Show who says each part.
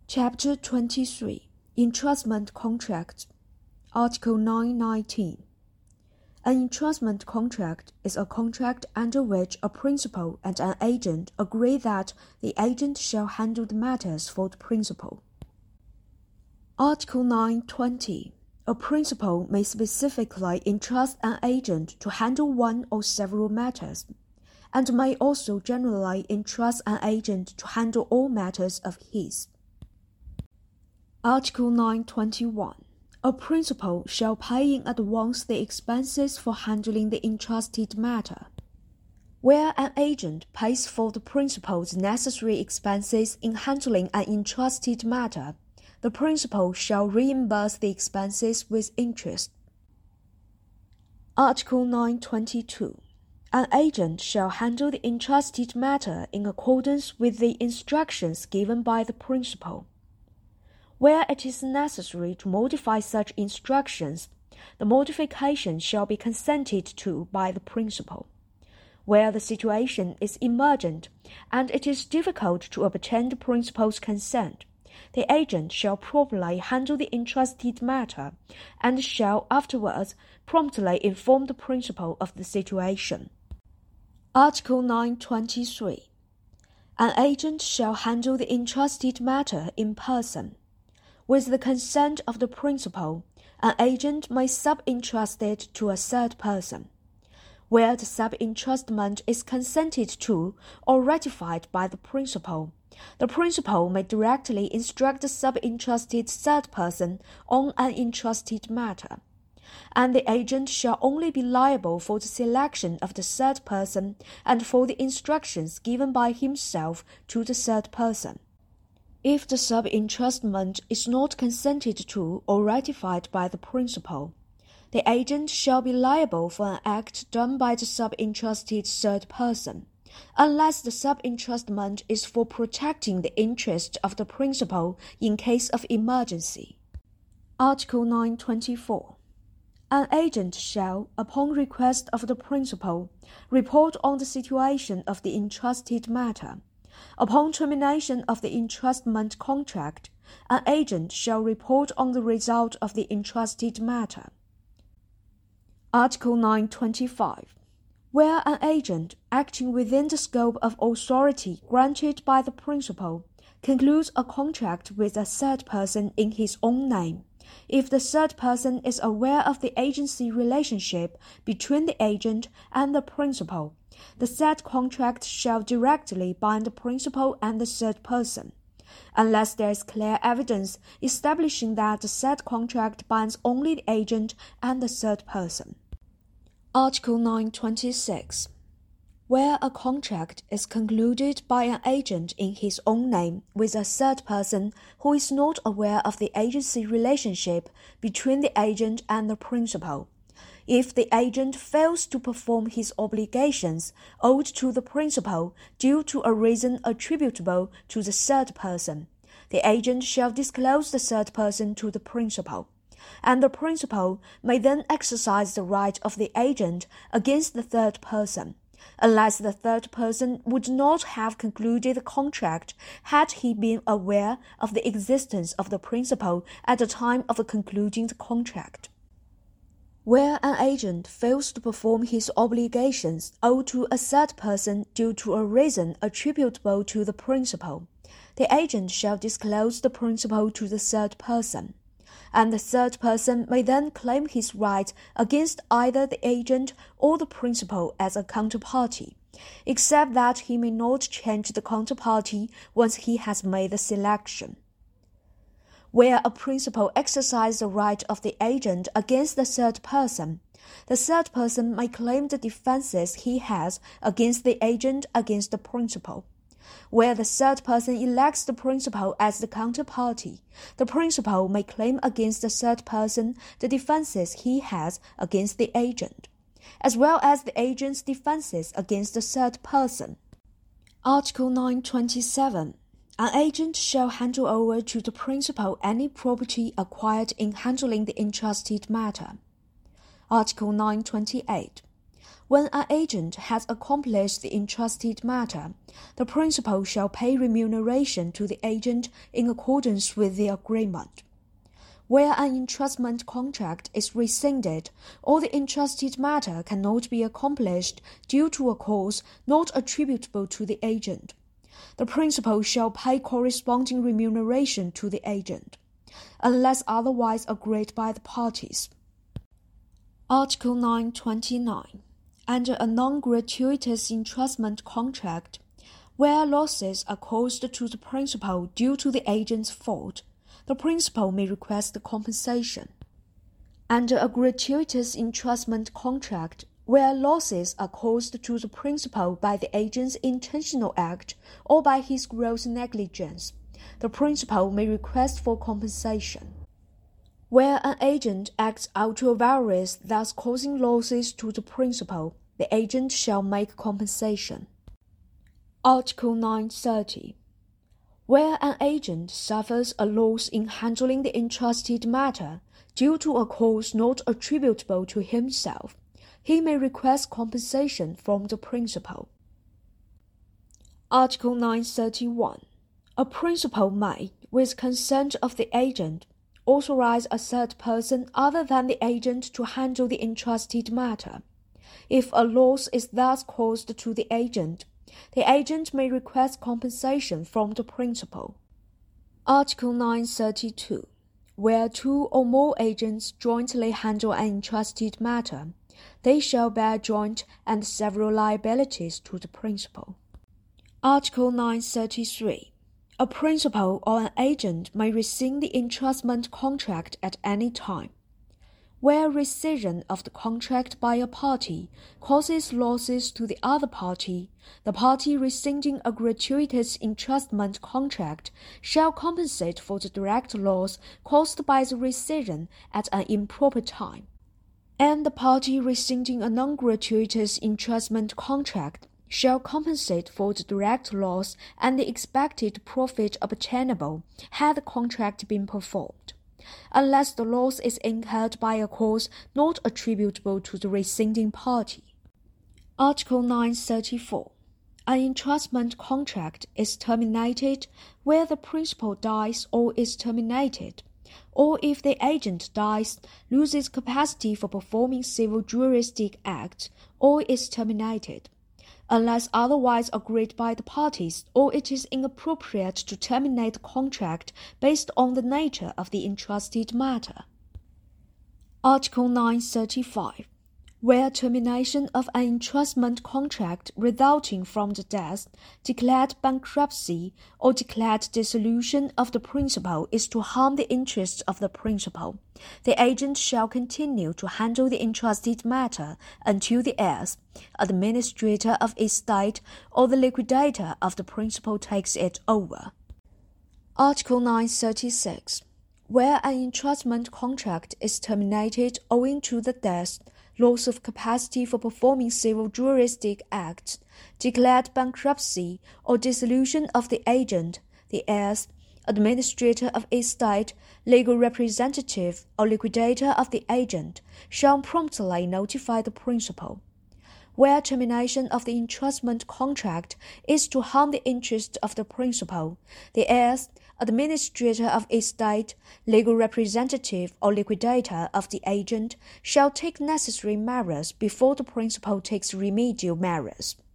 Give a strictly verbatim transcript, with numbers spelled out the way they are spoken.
Speaker 1: Chapter twenty-three. Entrustment Contract. Article nine nineteen. An entrustment contract is a contract under which a principal and an agent agree that the agent shall handle the matters for the principal. Article nine twenty. A principal may specifically entrust an agent to handle one or several matters, and may also generally entrust an agent to handle all matters of his. Article nine twenty-one. A principal shall pay in advance the expenses for handling the entrusted matter. Where an agent pays for the principal's necessary expenses in handling an entrusted matter, the principal shall reimburse the expenses with interest. Article nine twenty-two. An agent shall handle the entrusted matter in accordance with the instructions given by the principal. Where it is necessary to modify such instructions, the modification shall be consented to by the principal. Where the situation is emergent and it is difficult to obtain the principal's consent, the agent shall properly handle the entrusted matter and shall afterwards promptly inform the principal of the situation. Article nine twenty-three. An agent shall handle the entrusted matter in person. With the consent of the principal, an agent may sub-entrust it to a third person. Where the sub-entrustment is consented to or ratified by the principal, the principal may directly instruct the sub-entrusted third person on an entrusted matter, and the agent shall only be liable for the selection of the third person and for the instructions given by himself to the third person. If the sub-entrustment is not consented to or ratified by the principal, the agent shall be liable for an act done by the sub-entrusted third person, unless the sub-entrustment is for protecting the interest of the principal in case of emergency. Article nine twenty-four. An agent shall, upon request of the principal, report on the situation of the entrusted matter. Upon termination of the entrustment contract, an agent shall report on the result of the entrusted matter. Article nine twenty-five. Where an agent, acting within the scope of authority granted by the principal, concludes a contract with a third person in his own name, if the third person is aware of the agency relationship between the agent and the principal, the said contract shall directly bind the principal and the third person, unless there is clear evidence establishing that the said contract binds only the agent and the third person. Article nine twenty-six. Where a contract is concluded by an agent in his own name with a third person who is not aware of the agency relationship between the agent and the principal, if the agent fails to perform his obligations owed to the principal due to a reason attributable to the third person, the agent shall disclose the third person to the principal, and the principal may then exercise the right of the agent against the third person, unless the third person would not have concluded the contract had he been aware of the existence of the principal at the time of concluding the contract. Where an agent fails to perform his obligations owed to a third person due to a reason attributable to the principal, the agent shall disclose the principal to the third person, and the third person may then claim his right against either the agent or the principal as a counterparty, except that he may not change the counterparty once he has made the selection. Where a principal exercises the right of the agent against the third person, the third person may claim the defenses he has against the agent against the principal. Where the third person elects the principal as the counterparty, the principal may claim against the third person the defenses he has against the agent, as well as the agent's defenses against the third person. Article nine twenty-seven. An agent shall handle over to the principal any property acquired in handling the entrusted matter. Article nine twenty-eight. When an agent has accomplished the entrusted matter, the principal shall pay remuneration to the agent in accordance with the agreement. Where an entrustment contract is rescinded, or the entrusted matter cannot be accomplished due to a cause not attributable to the agent, the principal shall pay corresponding remuneration to the agent, unless otherwise agreed by the parties. Article nine twenty-nine. Under a non-gratuitous entrustment contract, where losses are caused to the principal due to the agent's fault, the principal may request compensation. Under a gratuitous entrustment contract, where losses are caused to the principal by the agent's intentional act or by his gross negligence, the principal may request for compensation. Where an agent acts ultra vires, thus causing losses to the principal, the agent shall make compensation. Article nine thirty. Where an agent suffers a loss in handling the entrusted matter due to a cause not attributable to himself, he may request compensation from the principal. Article nine thirty-one. A principal may, with consent of the agent, authorize a third person other than the agent to handle the entrusted matter. If a loss is thus caused to the agent, the agent may request compensation from the principal. Article nine thirty-two. Where two or more agents jointly handle an entrusted matter, they shall bear joint and several liabilities to the principal. Article nine thirty-three. A principal or an agent may rescind the entrustment contract at any time. Where rescission of the contract by a party causes losses to the other party, the party rescinding a gratuitous entrustment contract shall compensate for the direct loss caused by the rescission at an improper time. And the party rescinding a non-gratuitous entrustment contract shall compensate for the direct loss and the expected profit obtainable had the contract been performed, unless the loss is incurred by a cause not attributable to the rescinding party. Article nine thirty-four. An entrustment contract is terminated where the principal dies or is terminated, or if the agent dies, loses capacity for performing civil juristic acts, or is terminated, unless otherwise agreed by the parties, or it is inappropriate to terminate the contract based on the nature of the entrusted matter. Article nine thirty-five. Where termination of an entrustment contract resulting from the death, declared bankruptcy, or declared dissolution of the principal is to harm the interests of the principal, the agent shall continue to handle the entrusted matter until the heirs, administrator of estate, or the liquidator of the principal takes it over. Article nine thirty-six. Where an entrustment contract is terminated owing to the death, loss of capacity for performing civil juristic acts, declared bankruptcy, or dissolution of the agent, the heirs, administrator of estate, legal representative, or liquidator of the agent, shall promptly notify the principal. Where termination of the entrustment contract is to harm the interest of the principal, the heirs, administrator of estate, legal representative, or liquidator of the agent shall take necessary measures before the principal takes remedial measures.